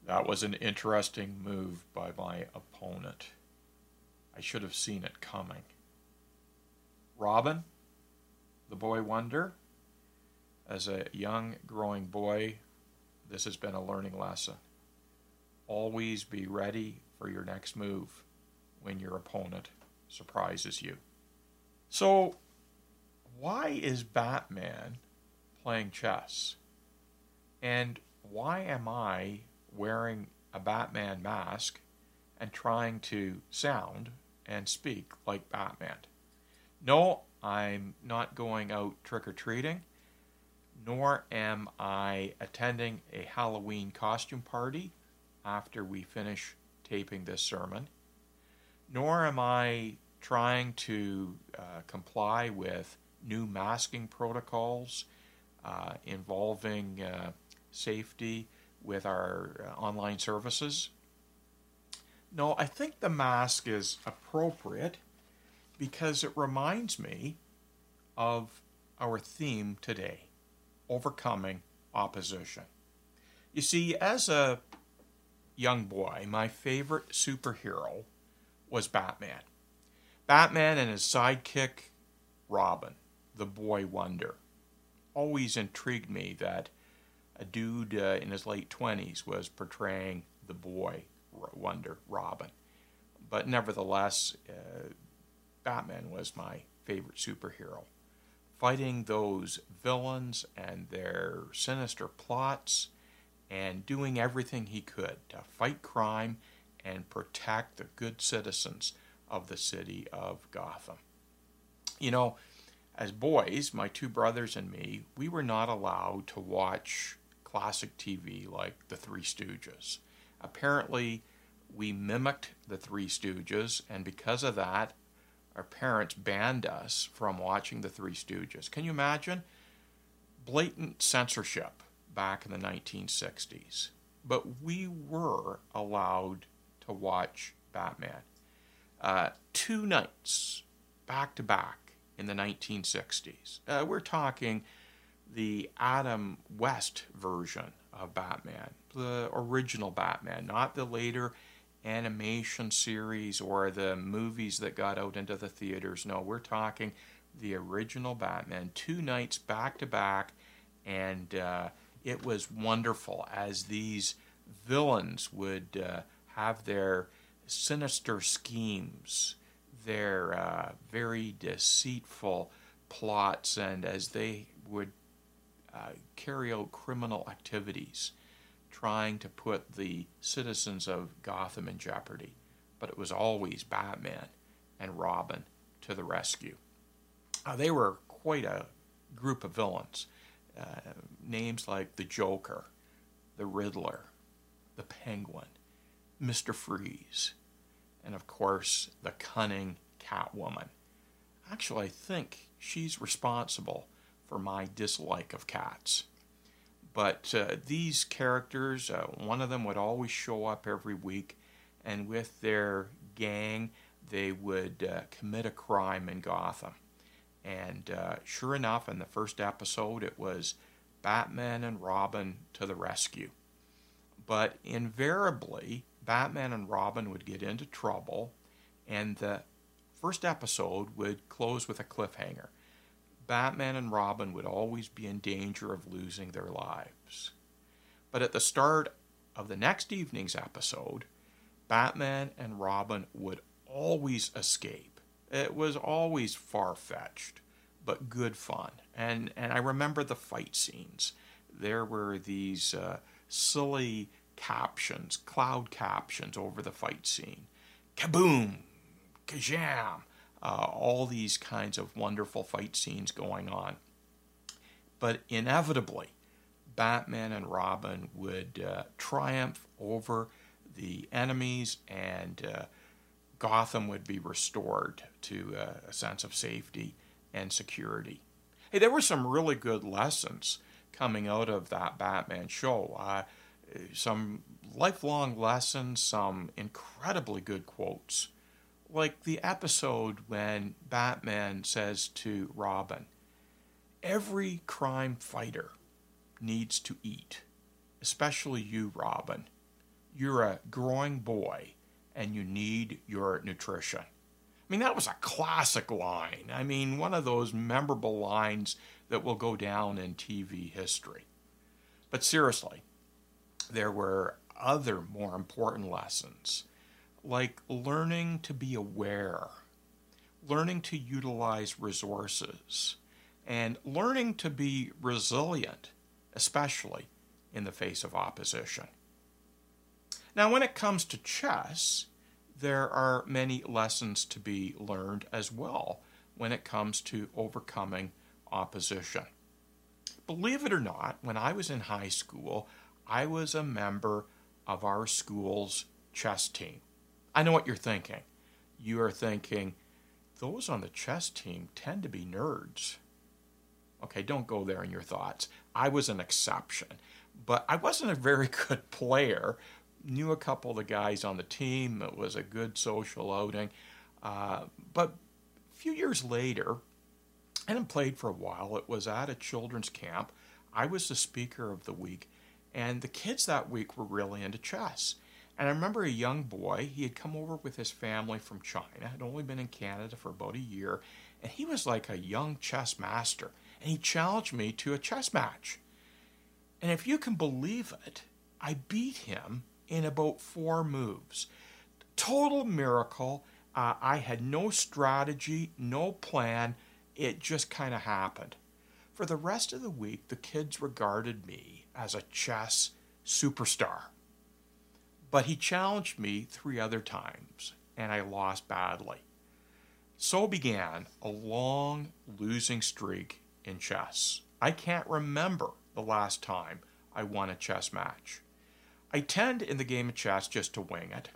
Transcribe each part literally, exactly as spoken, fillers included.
That was an interesting move by my opponent. I should have seen it coming. Robin, the boy wonder. As a young, growing boy, this has been a learning lesson. Always be ready for your next move when your opponent surprises you. So, why is Batman playing chess? And why am I wearing a Batman mask and trying to sound and speak like Batman? No, I'm not going out trick-or-treating, nor am I attending a Halloween costume party after we finish taping this sermon, nor am I trying to uh, comply with new masking protocols uh, involving uh, safety with our uh, online services. No, I think the mask is appropriate because it reminds me of our theme today, overcoming opposition. You see, as a young boy, my favorite superhero was Batman. Batman and his sidekick, Robin, the boy wonder. Always intrigued me that a dude uh, in his late twenties was portraying the boy wonder, Robin. But nevertheless, uh, Batman was my favorite superhero. Fighting those villains and their sinister plots and doing everything he could to fight crime and protect the good citizens of the city of Gotham. You know, as boys, my two brothers and me, we were not allowed to watch classic T V like The Three Stooges. Apparently, we mimicked The Three Stooges, and because of that, our parents banned us from watching The Three Stooges. Can you imagine? Blatant censorship back in the nineteen sixties. But we were allowed to watch Batman. Uh, two nights back to back in the nineteen sixties. Uh, we're talking the Adam West version of Batman, the original Batman, not the later animation series or the movies that got out into the theaters. No, we're talking the original Batman, two nights back to back, and uh, it was wonderful as these villains would uh, have their sinister schemes, their uh, very deceitful plots, and as they would uh, carry out criminal activities, trying to put the citizens of Gotham in jeopardy. But it was always Batman and Robin to the rescue. Uh, they were quite a group of villains. Uh, names like the Joker, the Riddler, the Penguin, Mister Freeze, and of course the cunning Catwoman. Actually, I think she's responsible for my dislike of cats. But uh, these characters, uh, one of them would always show up every week, and with their gang, they would uh, commit a crime in Gotham. And uh, sure enough, in the first episode, it was Batman and Robin to the rescue. But invariably, Batman and Robin would get into trouble, and the first episode would close with a cliffhanger. Batman and Robin would always be in danger of losing their lives. But at the start of the next evening's episode, Batman and Robin would always escape. It was always far-fetched, but good fun. And and I remember the fight scenes. There were these uh, silly captions, cloud captions over the fight scene. Kaboom! Kajam! Uh, all these kinds of wonderful fight scenes going on. But inevitably, Batman and Robin would uh, triumph over the enemies, and uh, Gotham would be restored to uh, a sense of safety and security. Hey, there were some really good lessons coming out of that Batman show. Uh, some lifelong lessons, some incredibly good quotes. Like the episode when Batman says to Robin, "Every crime fighter needs to eat, especially you, Robin. you're a growing boy and you need your nutrition. I mean, that was a classic line. I mean, one of those memorable lines that will go down in T V history. But seriously, there were other more important lessons, like learning to be aware, learning to utilize resources, and learning to be resilient, especially in the face of opposition. Now, when it comes to chess, there are many lessons to be learned as well when it comes to overcoming opposition. Believe it or not, when I was in high school, I was a member of our school's chess team. I know what you're thinking. You are thinking, those on the chess team tend to be nerds. Okay, don't go there in your thoughts. I was an exception, but I wasn't a very good player. Knew a couple of the guys on the team. It was a good social outing. Uh, but a few years later, I hadn't played for a while. It was at a children's camp. I was the speaker of the week, and the kids that week were really into chess. And I remember a young boy, he had come over with his family from China, had only been in Canada for about a year, and he was like a young chess master. And he challenged me to a chess match. And if you can believe it, I beat him in about four moves. Total miracle. Uh, I had no strategy, no plan. It just kind of happened. For the rest of the week, the kids regarded me as a chess superstar. But he challenged me three other times, and I lost badly. So began a long losing streak in chess. I can't remember the last time I won a chess match. I tend in the game of chess just to wing it.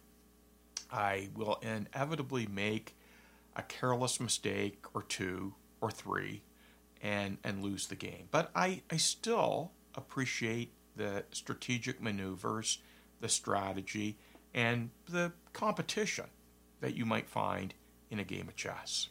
I will inevitably make a careless mistake or two or three and, and lose the game. But I, I still appreciate the strategic maneuvers, the strategy, and the competition that you might find in a game of chess.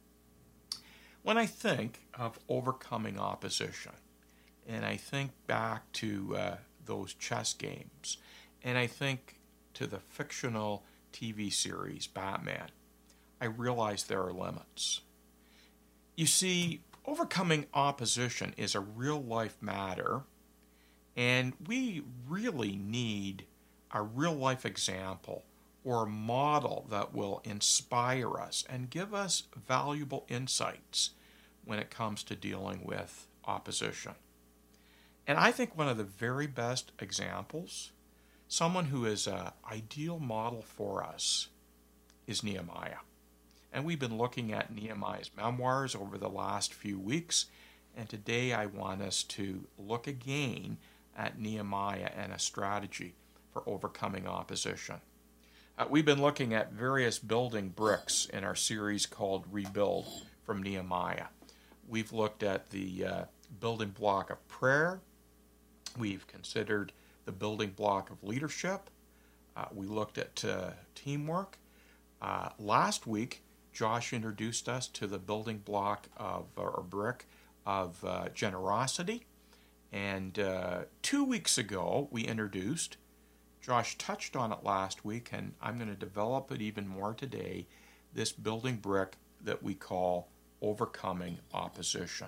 When I think of overcoming opposition, and I think back to uh, those chess games, and I think to the fictional T V series Batman, I realize there are limits. You see, overcoming opposition is a real-life matter, and we really need a real-life example or a model that will inspire us and give us valuable insights when it comes to dealing with opposition. And I think one of the very best examples, someone who is an ideal model for us, is Nehemiah. And we've been looking at Nehemiah's memoirs over the last few weeks, and today I want us to look again at Nehemiah and a strategy for overcoming opposition. Uh, we've been looking at various building bricks in our series called Rebuild from Nehemiah. We've looked at the uh, building block of prayer. We've considered the building block of leadership. Uh, we looked at uh, teamwork. Uh, last week, Josh introduced us to the building block of, or brick of uh, generosity. And uh, two weeks ago, we introduced, Josh touched on it last week, and I'm going to develop it even more today, this building brick that we call overcoming opposition.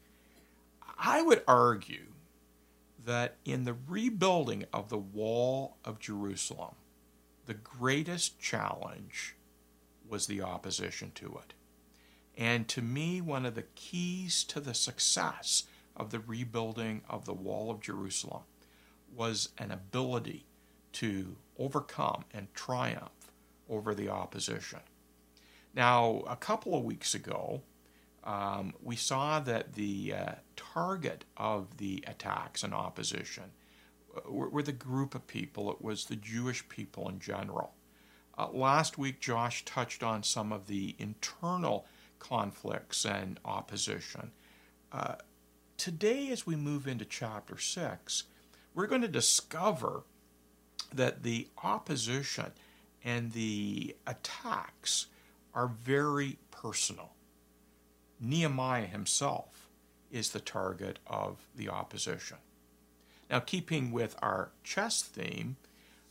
I would argue that in the rebuilding of the wall of Jerusalem, the greatest challenge was the opposition to it. And to me, one of the keys to the success of the rebuilding of the wall of Jerusalem was an ability to overcome and triumph over the opposition. Now, a couple of weeks ago, um, we saw that the uh, target of the attacks and opposition were, were the group of people. It was the Jewish people in general. Uh, last week, Josh touched on some of the internal conflicts and opposition. Uh, today, as we move into chapter six, we're going to discover that the opposition and the attacks are very personal. Nehemiah himself is the target of the opposition. Now, keeping with our chess theme,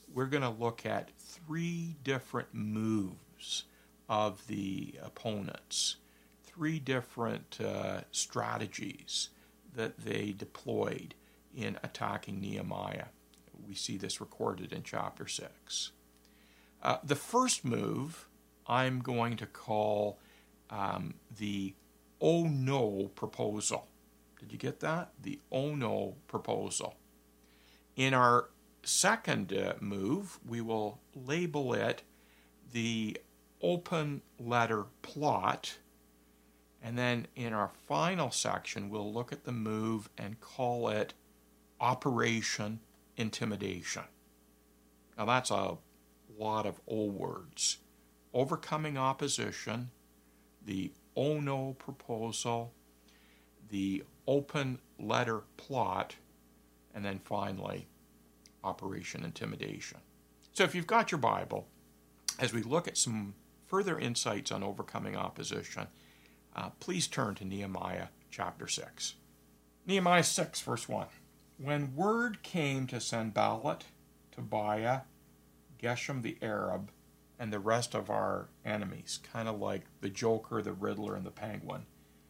we're going to look at three different moves of the opponents, three different uh, strategies that they deployed in attacking Nehemiah. We see this recorded in chapter six. Uh, the first move I'm going to call um, the oh no proposal. Did you get that? The oh no proposal. In our second uh, move, we will label it the open letter plot. And then in our final section, we'll look at the move and call it Operation Intimidation. Now that's a lot of O words. Overcoming opposition, the oh no proposal, the open letter plot, and then finally, Operation Intimidation. So if you've got your Bible, as we look at some further insights on overcoming opposition, uh, please turn to Nehemiah chapter six. Nehemiah six, verse one. When word came to Sanballat, Tobiah, Geshem the Arab, and the rest of our enemies, kind of like the Joker, the Riddler, and the Penguin.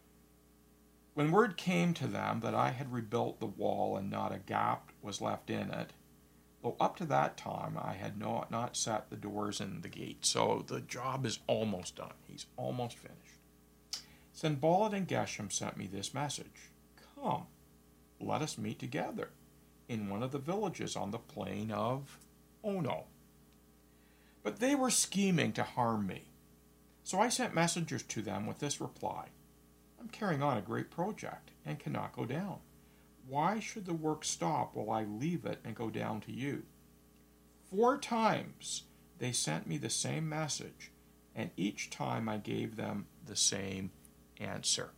When word came to them that I had rebuilt the wall and not a gap was left in it, though up to that time I had not, not set the doors and the gate, so the job is almost done. He's almost finished. Sanballat and Geshem sent me this message. Come, let us meet together in one of the villages on the plain of Ono. But they were scheming to harm me. So I sent messengers to them with this reply. I'm carrying on a great project and cannot go down. Why should the work stop while I leave it and go down to you? Four times they sent me the same message, and each time I gave them the same answer.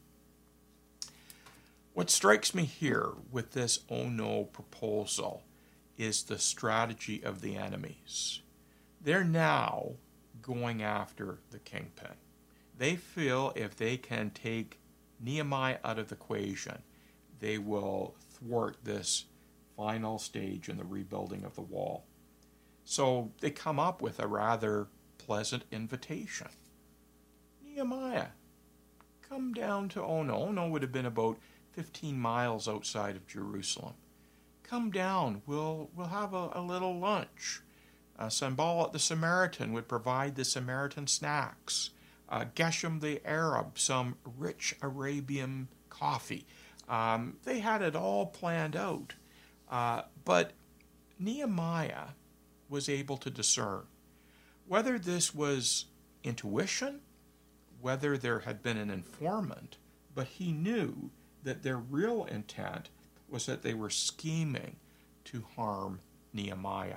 What strikes me here with this oh no proposal is the strategy of the enemies. They're now going after the kingpin. They feel if they can take Nehemiah out of the equation, they will thwart this final stage in the rebuilding of the wall. So they come up with a rather pleasant invitation. Nehemiah, come down to Ono. Ono would have been about fifteen miles outside of Jerusalem. Come down, we'll, we'll have a, a little lunch. Uh, Sanballat the Samaritan would provide the Samaritan snacks. Uh, Geshem the Arab, some rich Arabian coffee. Um, they had it all planned out. Uh, but Nehemiah was able to discern whether this was intuition, whether there had been an informant, but he knew that their real intent was that they were scheming to harm Nehemiah.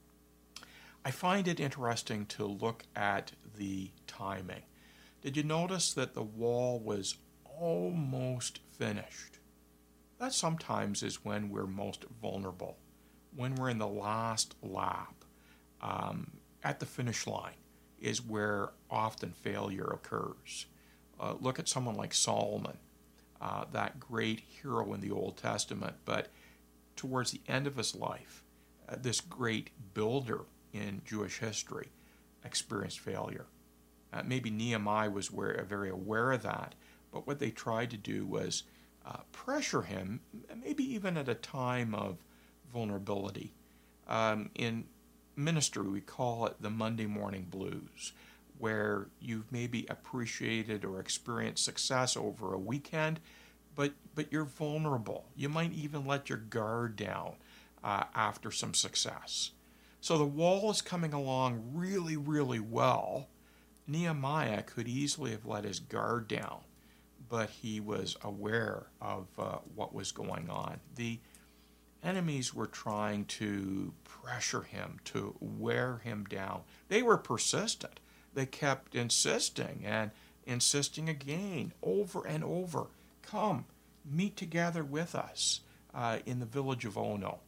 I find it interesting to look at the timing. Did you notice that the wall was almost finished? That sometimes is when we're most vulnerable, when we're in the last lap. Um, at the finish line is where often failure occurs. Uh, look at someone like Solomon, uh, that great hero in the Old Testament, but towards the end of his life, uh, this great builder in Jewish history experienced failure. Uh, maybe Nehemiah was aware, very aware of that, but what they tried to do was uh, pressure him, maybe even at a time of vulnerability. Um, in ministry, we call it the Monday morning blues, where you've maybe appreciated or experienced success over a weekend, but, but you're vulnerable. You might even let your guard down uh, after some success. So the wall is coming along really, really well. Nehemiah could easily have let his guard down, but he was aware of uh, what was going on. The enemies were trying to pressure him, to wear him down. They were persistent. They kept insisting and insisting again, over and over. Come, meet together with us uh, in the village of Ono.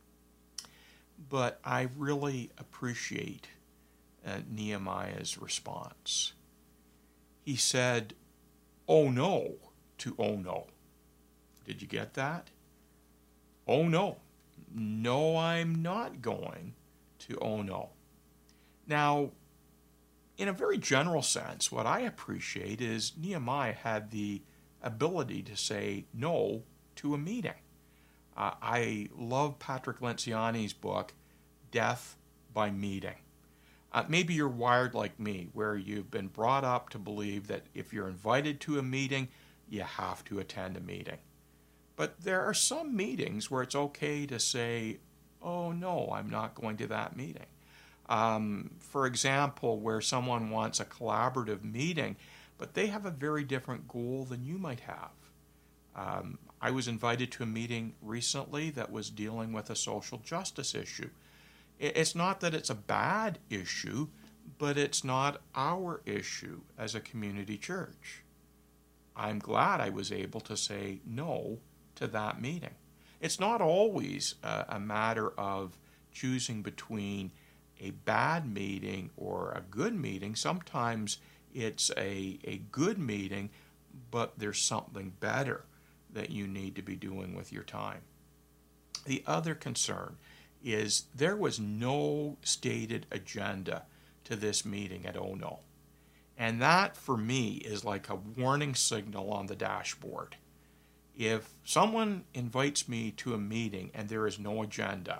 But I really appreciate uh, Nehemiah's response. He said, oh no, to oh no. Did you get that? Oh no. No, I'm not going to oh no. Now, in a very general sense, what I appreciate is Nehemiah had the ability to say no to a meeting. Uh, I love Patrick Lenciani's book, Death by Meeting. Uh, maybe you're wired like me, where you've been brought up to believe that if you're invited to a meeting, you have to attend a meeting. But there are some meetings where it's okay to say, oh no, I'm not going to that meeting. Um, for example, where someone wants a collaborative meeting, but they have a very different goal than you might have. Um, I was invited to a meeting recently that was dealing with a social justice issue. It's not that it's a bad issue, but it's not our issue as a community church. I'm glad I was able to say no to that meeting. It's not always a, a matter of choosing between a bad meeting or a good meeting. Sometimes it's a, a good meeting, but there's something better that you need to be doing with your time. The other concern is there was no stated agenda to this meeting at oh no. And that, for me, is like a warning signal on the dashboard. If someone invites me to a meeting and there is no agenda,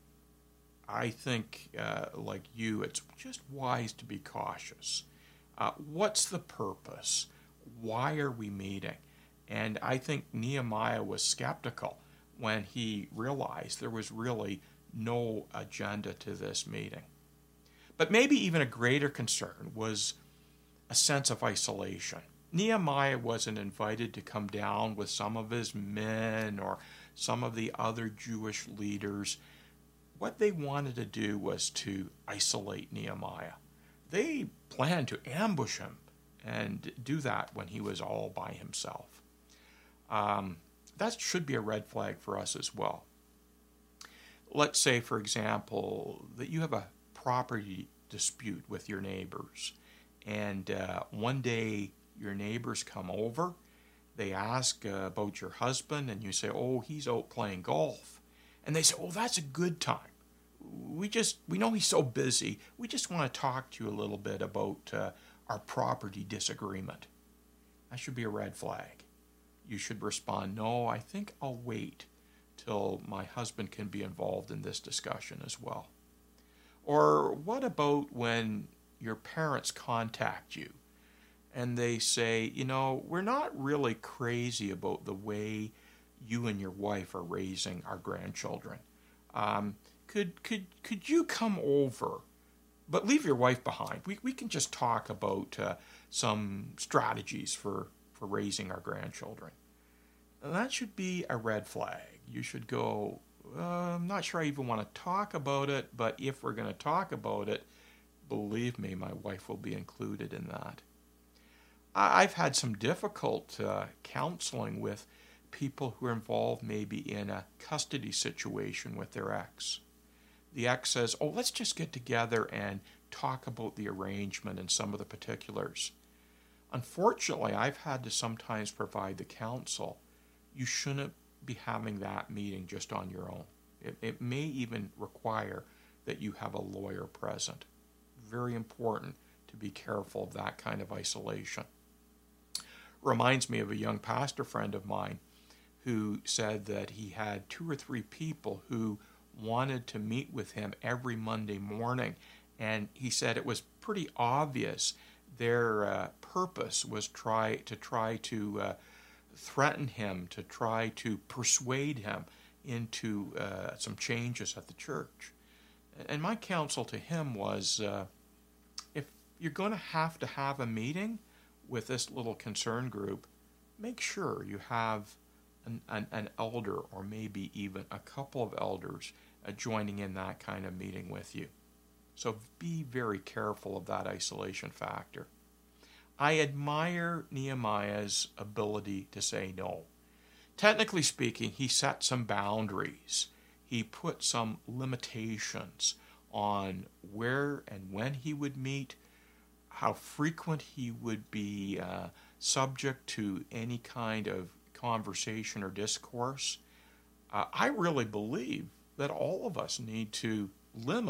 I think, uh, like you, it's just wise to be cautious. Uh, what's the purpose? Why are we meeting? And I think Nehemiah was skeptical when he realized there was really no agenda to this meeting. But maybe even a greater concern was a sense of isolation. Nehemiah wasn't invited to come down with some of his men or some of the other Jewish leaders. What they wanted to do was to isolate Nehemiah. They planned to ambush him and do that when he was all by himself. Um, that should be a red flag for us as well. Let's say, for example, that you have a property dispute with your neighbors, and uh, one day your neighbors come over, they ask uh, about your husband, and you say, oh, he's out playing golf. And they say, oh, that's a good time. We just, we know he's so busy, we just want to talk to you a little bit about uh, our property disagreement. That should be a red flag. You should respond, no, I think I'll wait till my husband can be involved in this discussion as well. Or what about when your parents contact you and they say, you know, we're not really crazy about the way you and your wife are raising our grandchildren. Um, could could could you come over, but leave your wife behind? We we can just talk about uh, some strategies for, for raising our grandchildren. And that should be a red flag. You should go, uh, I'm not sure I even want to talk about it, but if we're going to talk about it, believe me, my wife will be included in that. I've had some difficult uh, counseling with people who are involved maybe in a custody situation with their ex. The ex says, oh, let's just get together and talk about the arrangement and some of the particulars. Unfortunately, I've had to sometimes provide the counsel. You shouldn't be having that meeting just on your own. It, it may even require that you have a lawyer present. Very important to be careful of that kind of isolation. Reminds me of a young pastor friend of mine who said that he had two or three people who wanted to meet with him every Monday morning, and he said it was pretty obvious their uh, purpose was try to try to uh, threaten him, to try to persuade him into uh, some changes at the church. And my counsel to him was, uh, if you're going to have to have a meeting with this little concern group, make sure you have an, an, an elder or maybe even a couple of elders uh, joining in that kind of meeting with you. So be very careful of that isolation factor. I admire Nehemiah's ability to say no. Technically speaking, he set some boundaries. He put some limitations on where and when he would meet, how frequent he would be uh, subject to any kind of conversation or discourse. Uh, I really believe that all of us need to limit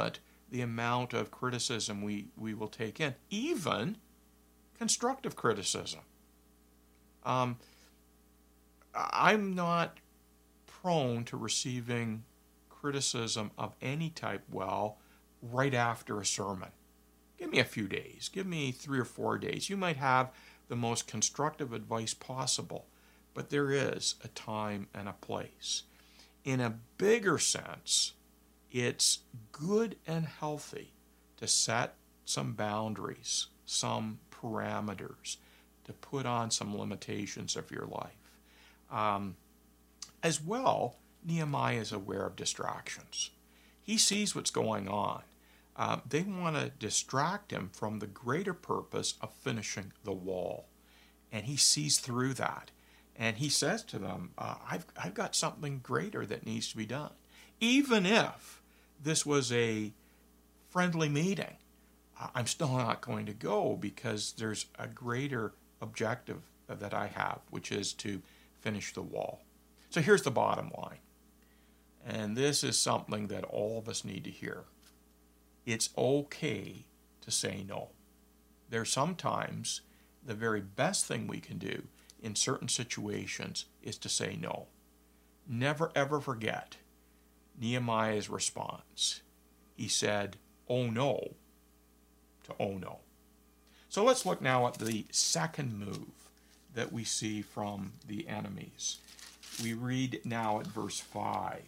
the amount of criticism we, we will take in, even constructive criticism. Um, I'm not prone to receiving criticism of any type well right after a sermon. Give me a few days. Give me three or four days. You might have the most constructive advice possible, but there is a time and a place. In a bigger sense, it's good and healthy to set some boundaries, some parameters, to put on some limitations of your life. Um, as well, Nehemiah is aware of distractions. He sees what's going on. Uh, they want to distract him from the greater purpose of finishing the wall. And he sees through that. And he says to them, uh, I've, I've got something greater that needs to be done. Even if this was a friendly meeting, uh, I'm still not going to go because there's a greater objective that I have, which is to finish the wall. So here's the bottom line. And this is something that all of us need to hear. It's okay to say no. There's sometimes the very best thing we can do in certain situations is to say no. Never ever forget Nehemiah's response. He said, oh no, to oh no. So let's look now at the second move that we see from the enemies. We read now at verse five.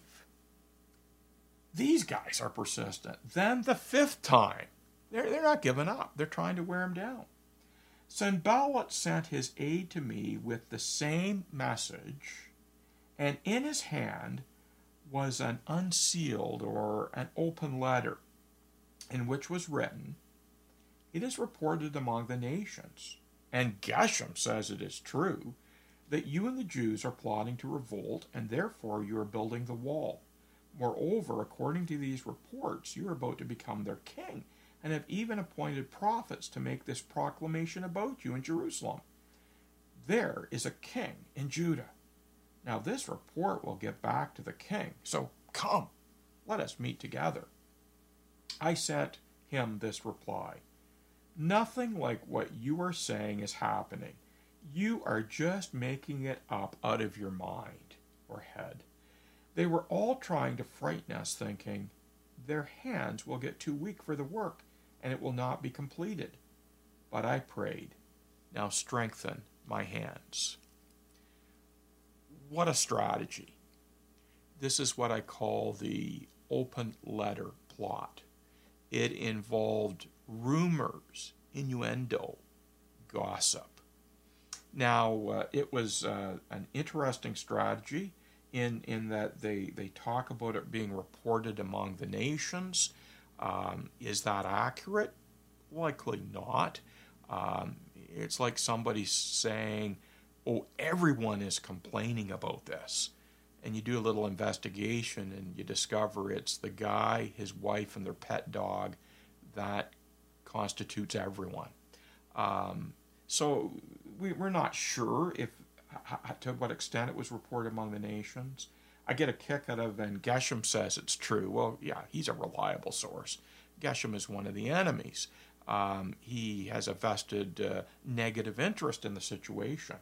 These guys are persistent. Then the fifth time, they're, they're not giving up. They're trying to wear him down. Sanballat sent his aide to me with the same message, and in his hand was an unsealed or an open letter, in which was written, it is reported among the nations, and Geshem says it is true, that you and the Jews are plotting to revolt, and therefore you are building the wall. Moreover, according to these reports, you are about to become their king, and have even appointed prophets to make this proclamation about you in Jerusalem. There is a king in Judah. Now this report will get back to the king, so come, let us meet together. I sent him this reply. Nothing like what you are saying is happening. You are just making it up out of your mind or head. They were all trying to frighten us, thinking, their hands will get too weak for the work, and it will not be completed. But I prayed, now strengthen my hands. What a strategy. This is what I call the open letter plot. It involved rumors, innuendo, gossip. Now, uh, it was uh, an interesting strategy in, in that they, they talk about it being reported among the nations. Um, is that accurate? Likely not. Um, it's like somebody saying, oh, everyone is complaining about this. And you do a little investigation and you discover it's the guy, his wife, and their pet dog that constitutes everyone. Um, so we, we're not sure if to what extent it was reported among the nations. I get a kick out of, and Geshem says it's true. Well, yeah, he's a reliable source. Geshem is one of the enemies. Um, he has a vested uh, negative interest in the situation.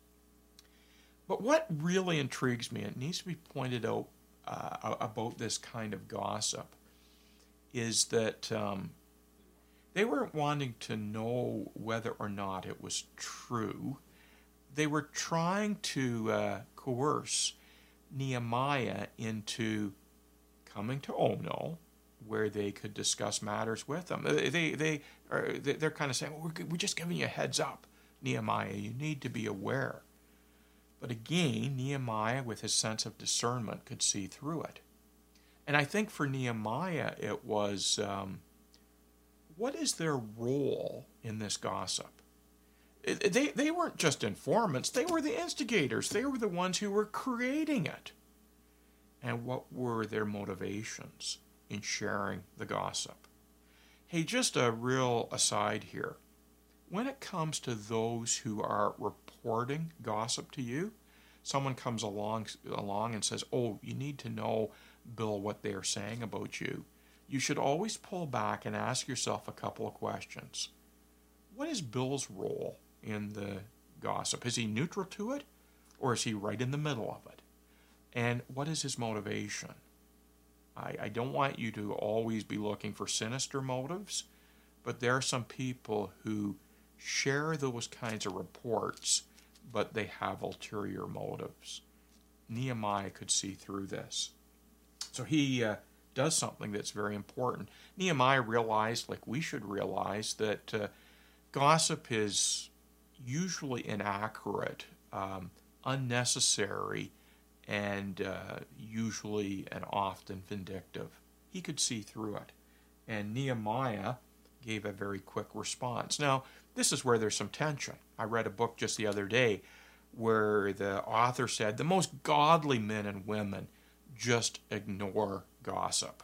But what really intrigues me, it needs to be pointed out uh, about this kind of gossip, is that um, they weren't wanting to know whether or not it was true. They were trying to uh, coerce Nehemiah into coming to Ono, where they could discuss matters with them. They, they, they are, they're kind of saying, well, we're, we're just giving you a heads up, Nehemiah. You need to be aware. But again, Nehemiah, with his sense of discernment, could see through it. And I think for Nehemiah, it was, um, what is their role in this gossip? They, they weren't just informants. They were the instigators. They were the ones who were creating it. And what were their motivations in sharing the gossip? Hey, just a real aside here. When it comes to those who are reporting gossip to you, someone comes along, along and says, oh, you need to know, Bill, what they are saying about you. you should always pull back and ask yourself a couple of questions. What is Bill's role in the gossip? Is he neutral to it, or is he right in the middle of it? And what is his motivation? I, I don't want you to always be looking for sinister motives, but there are some people who share those kinds of reports, but they have ulterior motives. Nehemiah could see through this. So he uh, does something that's very important. Nehemiah realized, like we should realize, that uh, gossip is usually inaccurate, um, unnecessary, and uh, usually and often vindictive. He could see through it. And Nehemiah gave a very quick response. Now, this is where there's some tension. I read a book just the other day where the author said the most godly men and women just ignore gossip.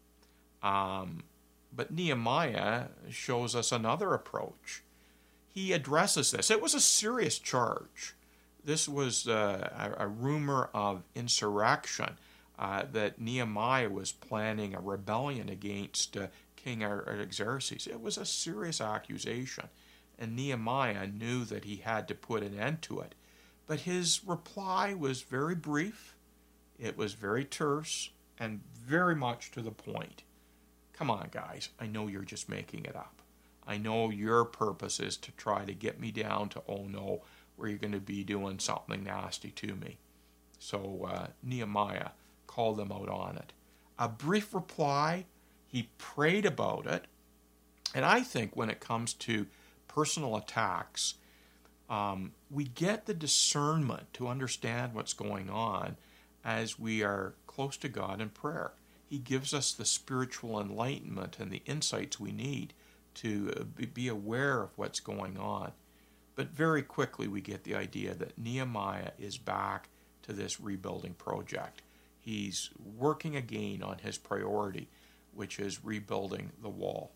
Um, but Nehemiah shows us another approach. He addresses this. It was a serious charge. This was uh, a, a rumor of insurrection, uh, that Nehemiah was planning a rebellion against uh, King Artaxerxes. It was a serious accusation, and Nehemiah knew that he had to put an end to it. But his reply was very brief, it was very terse, and very much to the point. Come on, guys, I know you're just making it up. I know your purpose is to try to get me down to, oh no, where you're going to be doing something nasty to me. So uh, Nehemiah called them out on it. A brief reply, he prayed about it, and I think when it comes to personal attacks, um, we get the discernment to understand what's going on as we are close to God in prayer. He gives us the spiritual enlightenment and the insights we need to be aware of what's going on. But very quickly we get the idea that Nehemiah is back to this rebuilding project. He's working again on his priority, which is rebuilding the wall.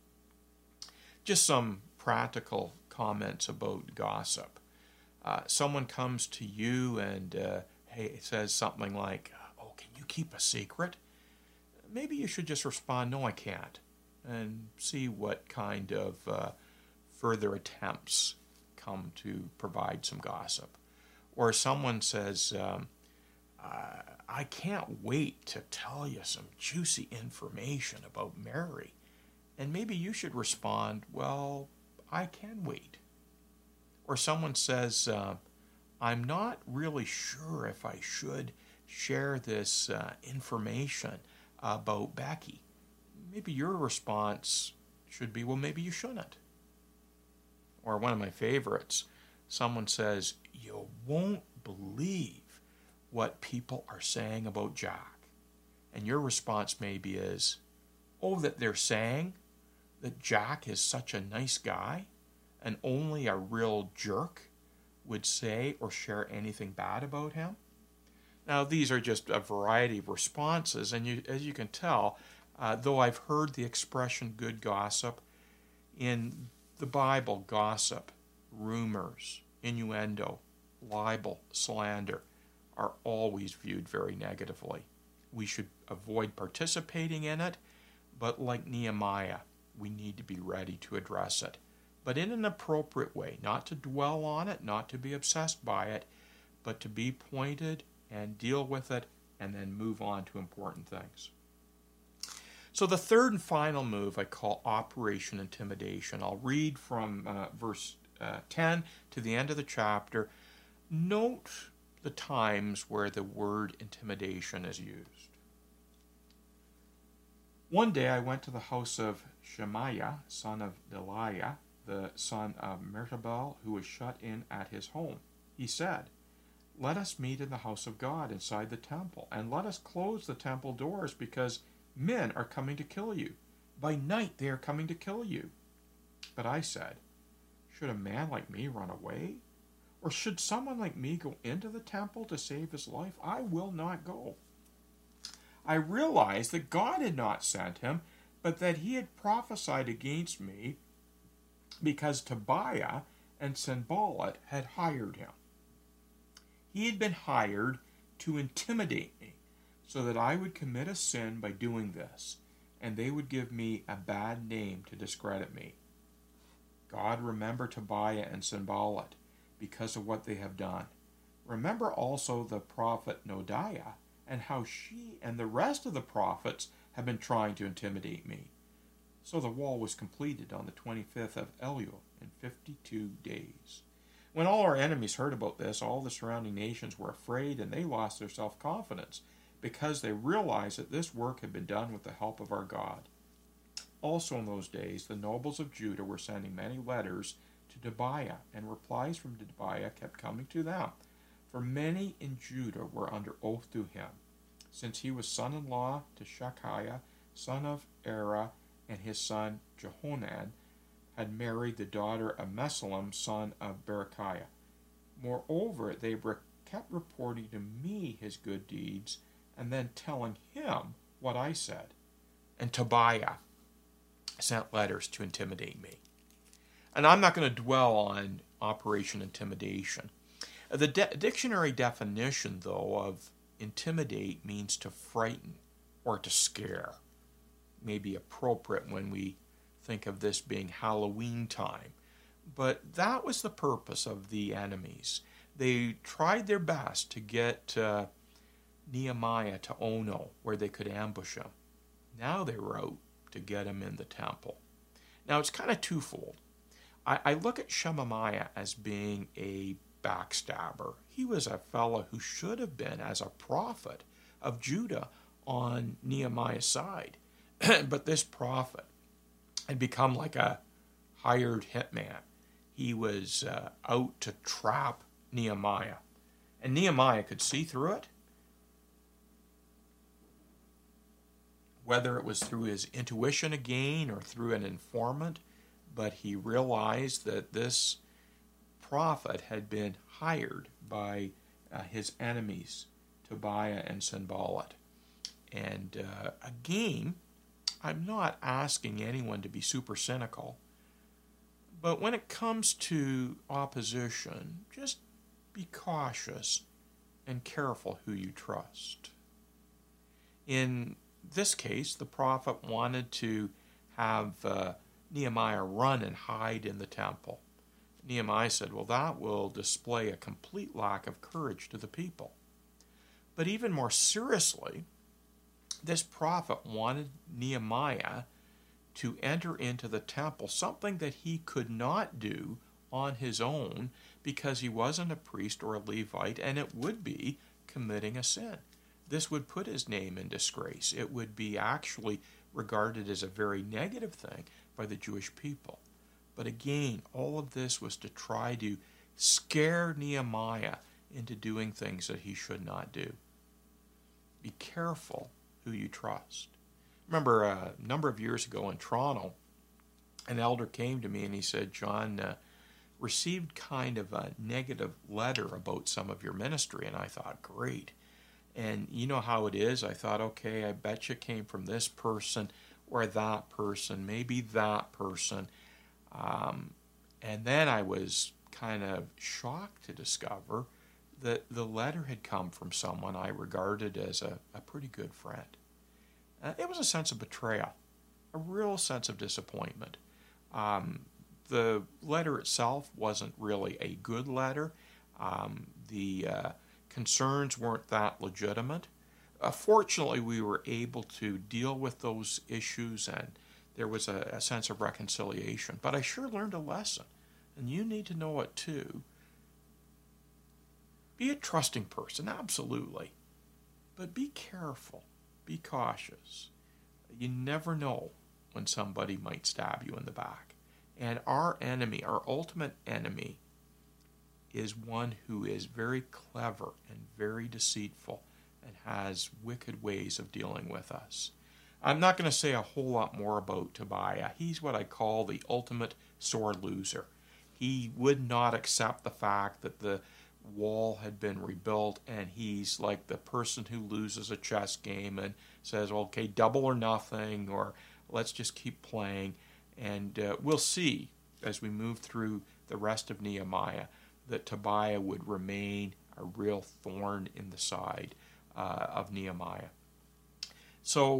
Just some practical comments about gossip. Uh, someone comes to you and uh, hey, says something like, oh, can you keep a secret? Maybe you should just respond, no, I can't, and see what kind of uh, further attempts come to provide some gossip. Or someone says, um, uh, I can't wait to tell you some juicy information about Mary. And maybe you should respond, well, I can wait. Or someone says, uh, I'm not really sure if I should share this uh, information about Becky. Maybe your response should be, well, maybe you shouldn't. Or one of my favorites, someone says, you won't believe what people are saying about Jack. And your response maybe is, oh, that they're saying that Jack is such a nice guy and only a real jerk would say or share anything bad about him? Now, these are just a variety of responses, and you, as you can tell, uh, though I've heard the expression good gossip, in the Bible, gossip, rumors, innuendo, libel, slander are always viewed very negatively. We should avoid participating in it, but like Nehemiah, we need to be ready to address it. But in an appropriate way, not to dwell on it, not to be obsessed by it, but to be pointed and deal with it and then move on to important things. So the third and final move I call Operation Intimidation. I'll read from uh, verse uh, ten to the end of the chapter. Note the times where the word intimidation is used. One day I went to the house of Shemaiah, son of Delaiah, the son of Mehetabel, who was shut in at his home. He said, let us meet in the house of God inside the temple, and let us close the temple doors, because men are coming to kill you. By night they are coming to kill you. But I said, should a man like me run away? Or should someone like me go into the temple to save his life? I will not go. I realized that God had not sent him, but that he had prophesied against me because Tobiah and Sanballat had hired him. He had been hired to intimidate me so that I would commit a sin by doing this. and they would give me a bad name to discredit me. God, remember Tobiah and Sanballat because of what they have done. Remember also the prophet Noadiah and how she and the rest of the prophets have been trying to intimidate me. So the wall was completed on the twenty-fifth of Elul in fifty-two days. When all our enemies heard about this, all the surrounding nations were afraid and they lost their self-confidence because they realized that this work had been done with the help of our God. Also in those days, the nobles of Judah were sending many letters to Tobiah, and replies from Tobiah kept coming to them. For many in Judah were under oath to him, since he was son-in-law to Shekiah, son of Era, and his son Jehonan had married the daughter of Mesullam, son of Berechiah. Moreover, they kept reporting to me his good deeds, and then telling him what I said. And Tobiah sent letters to intimidate me. And I'm not going to dwell on Operation Intimidation. The de- dictionary definition, though, of intimidate means to frighten or to scare. May be appropriate when we think of this being Halloween time. But that was the purpose of the enemies. They tried their best to get uh, Nehemiah to Ono, where they could ambush him. Now they were out to get him in the temple. Now it's kind of twofold. I, I look at Shemaiah as being a backstabber. He was a fellow who should have been, as a prophet of Judah, on Nehemiah's side. But this prophet had become like a hired hitman. He was uh, out to trap Nehemiah. And Nehemiah could see through it. Whether it was through his intuition again or through an informant, but he realized that this prophet had been hired by uh, his enemies, Tobiah and Sanballat. And uh, again, I'm not asking anyone to be super cynical, but when it comes to opposition, just be cautious and careful who you trust. In this case, the prophet wanted to have uh, Nehemiah run and hide in the temple. Nehemiah said, well, that will display a complete lack of courage to the people. But even more seriously, this prophet wanted Nehemiah to enter into the temple, something that he could not do on his own because he wasn't a priest or a Levite, and it would be committing a sin. This would put his name in disgrace. It would be actually regarded as a very negative thing by the Jewish people. But again, all of this was to try to scare Nehemiah into doing things that he should not do. Be careful who you trust. Remember uh, a number of years ago in Toronto, an elder came to me and he said, John, uh, received kind of a negative letter about some of your ministry. And I thought, great. And you know how it is. I thought, okay, I bet you came from this person or that person, maybe that person. Um, and then I was kind of shocked to discover that the letter had come from someone I regarded as a, a pretty good friend. Uh, it was a sense of betrayal, a real sense of disappointment. Um, the letter itself wasn't really a good letter. Um, the uh, concerns weren't that legitimate. Uh, fortunately, we were able to deal with those issues, and there was a, a sense of reconciliation. But I sure learned a lesson, and you need to know it too. Be a trusting person, absolutely. But be careful. Be cautious. You never know when somebody might stab you in the back. And our enemy, our ultimate enemy, is one who is very clever and very deceitful and has wicked ways of dealing with us. I'm not going to say a whole lot more about Tobiah. He's what I call the ultimate sore loser. He would not accept the fact that the wall had been rebuilt, and he's like the person who loses a chess game and says, okay, double or nothing, or let's just keep playing. And uh, we'll see as we move through the rest of Nehemiah that Tobiah would remain a real thorn in the side uh, of Nehemiah. So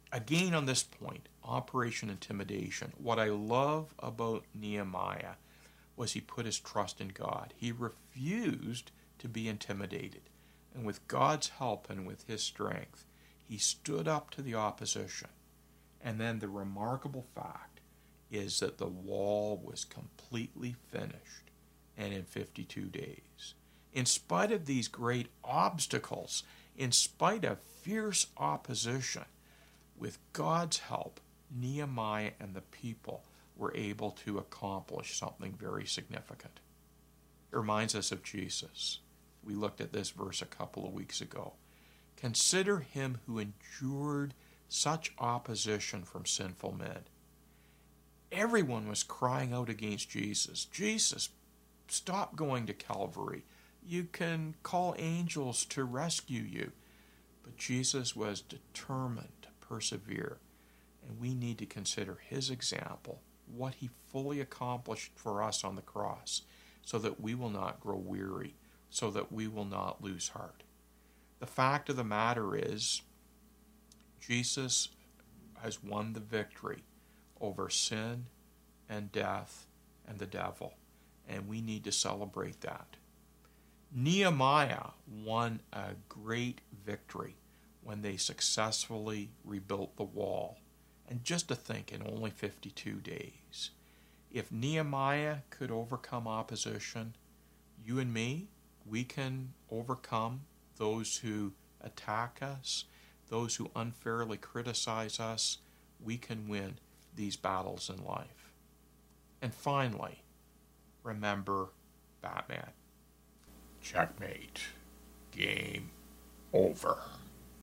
again, on this point, Operation Intimidation, what I love about Nehemiah was he put his trust in God. He refused to be intimidated. And with God's help and with his strength, he stood up to the opposition. And then the remarkable fact is that the wall was completely finished, and in fifty-two days. In spite of these great obstacles, in spite of fierce opposition, with God's help, Nehemiah and the people were able to accomplish something very significant. It reminds us of Jesus. We looked at this verse a couple of weeks ago. Consider him who endured such opposition from sinful men. Everyone was crying out against Jesus. Jesus, stop going to Calvary. You can call angels to rescue you. But Jesus was determined to persevere. And we need to consider his example, what he fully accomplished for us on the cross, so that we will not grow weary, so that we will not lose heart. The fact of the matter is, Jesus has won the victory over sin and death and the devil, and we need to celebrate that. Nehemiah won a great victory when they successfully rebuilt the wall. And just to think, in only fifty-two days, if Nehemiah could overcome opposition, you and me, we can overcome those who attack us, those who unfairly criticize us. We can win these battles in life. And finally, remember Batman. Checkmate. Game over.